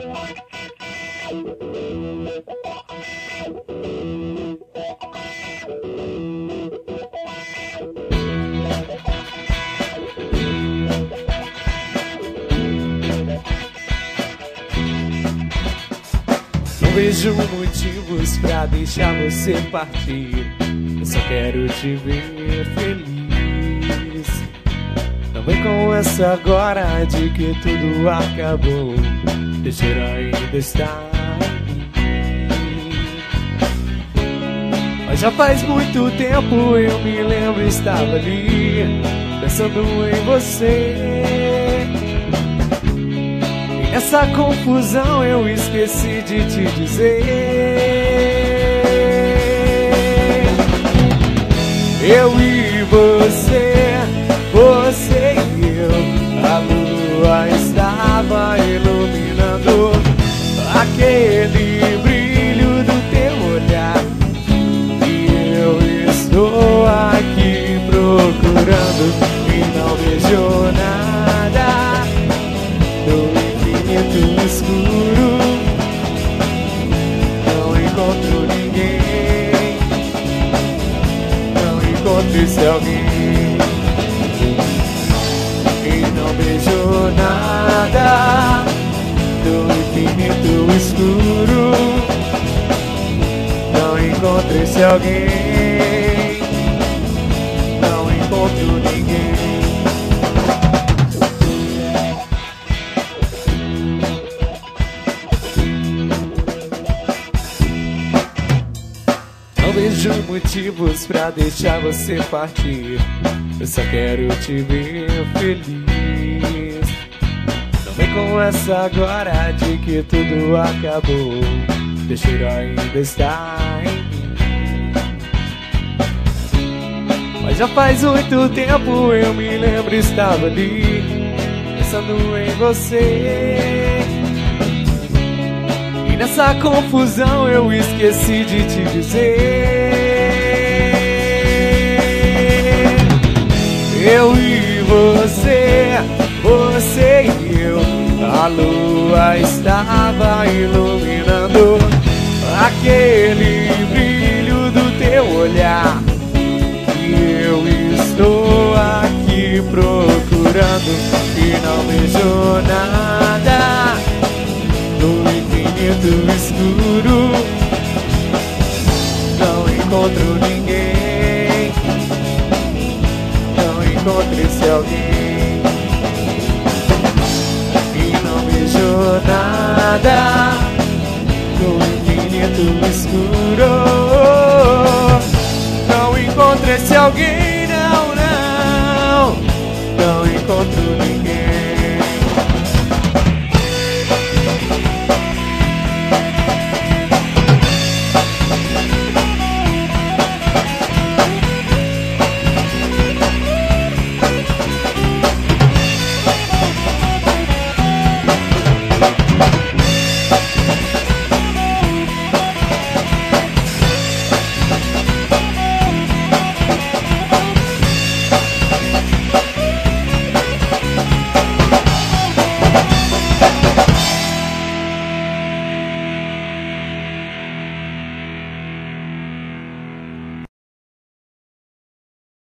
Não vejo motivos pra deixar você partir. Eu só quero te ver feliz. Não vem com essa agora de que tudo acabou. Deixa eu ainda estar em mim. Mas já faz muito tempo, eu me lembro, estava ali pensando em você. E nessa confusão eu esqueci de te dizer. Eu e você, você e eu, a lua estava iluminando aquele brilho do teu olhar. E eu estou aqui procurando e não vejo nada no infinito escuro. Não encontro ninguém, não encontro esse alguém. E não vejo nada do infinito escuro. Não encontro esse alguém, não encontro ninguém. Não vejo motivos pra deixar você partir. Eu só quero te ver feliz. Não vem com essa agora de que tudo acabou. Deixa eu ainda estar em mim. Mas já faz muito tempo, eu me lembro, estava ali pensando em você. E nessa confusão eu esqueci de te dizer. Eu e você, você e eu, a lua estava iluminando aquele brilho do teu olhar. E eu estou aqui procurando e não vejo nada no infinito escuro. Não encontro ninguém, não encontro esse alguém. E não vejo nada no infinito escuro. Não encontro esse alguém.